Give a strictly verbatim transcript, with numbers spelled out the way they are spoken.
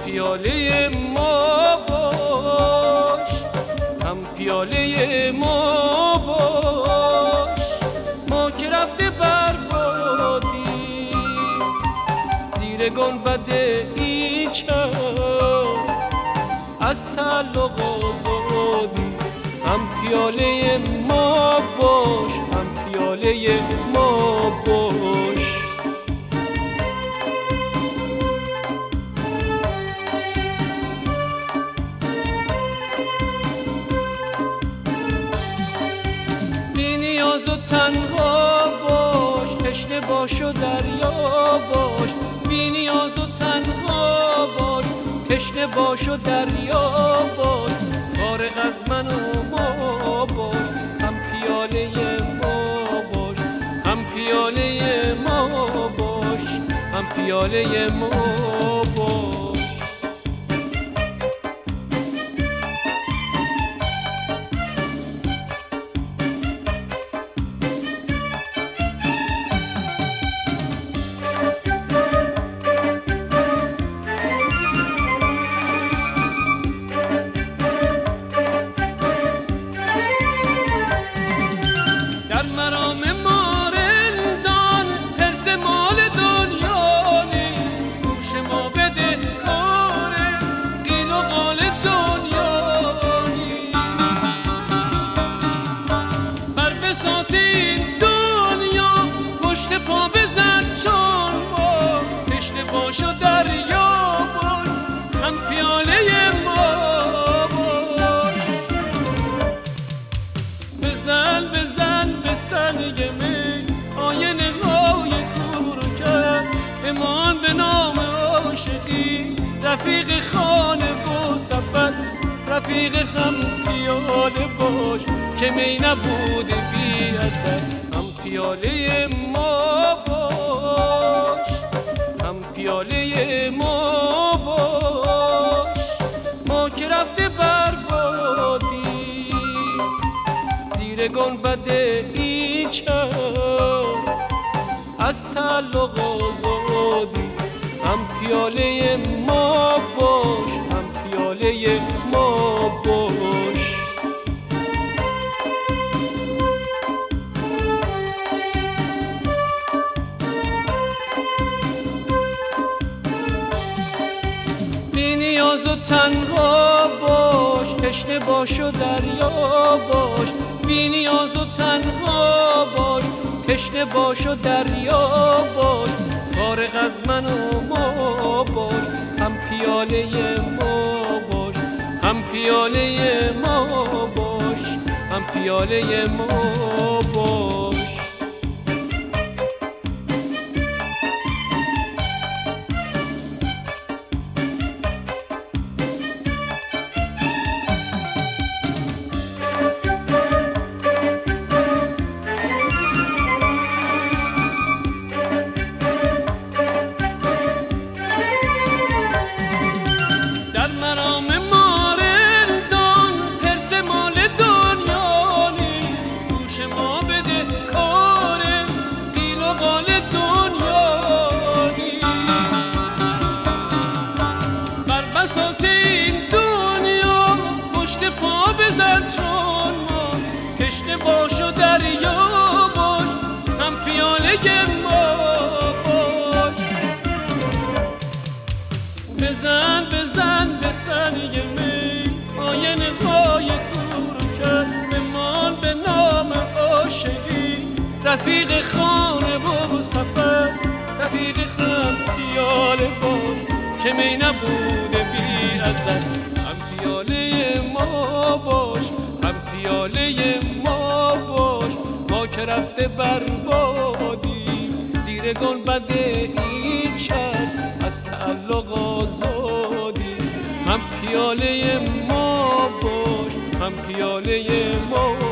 پیاله ما باش، هم پیاله ما باش. ما که رفته بربادی زیر گنبد این چاه، از تعلق آزادی. هم پیاله ما باش، هم پیاله ما باش. تنها باش، تشنه باش و دریا باش. بی نیاز و تنها باش، تشنه باش و دریا باش. فارغ از من و ما باش، هم پیاله ما باش، هم پیاله ما باش، هم پیاله ما باش. رفیق خانه و سفر، رفیق هم پیاله باش که می نبوده بی اثر. هم پیاله ما باش، هم پیاله ما باش. ما که رفته بربادی زیر گنبد این چاه، از تعلق آزادی. هم پیاله ما باش، هم پیاله ما باش. بی نیاز و تنها باش، تشنه باش و دریا باش. بی نیاز و تنها باش، تشنه باش و دریا باش. فارغ از من و ما باش، هم پیاله ما باش، هم پیاله ما باش، هم پیاله ما باش. باش و دریا باش، هم پیاله ما باش. بزن بزن به سنگ می آینه های کور کرد. بمان به نام عاشقی رفیق خانه و سفر، رفیق هم پیاله باش که می نبوده بی ازل. هم پیاله ما باش، هم پیاله ما باش. ما که رفته بربادی زیر گنبد این شهر، از تعلق آزادی. هم پیاله ما باش، هم پیاله ما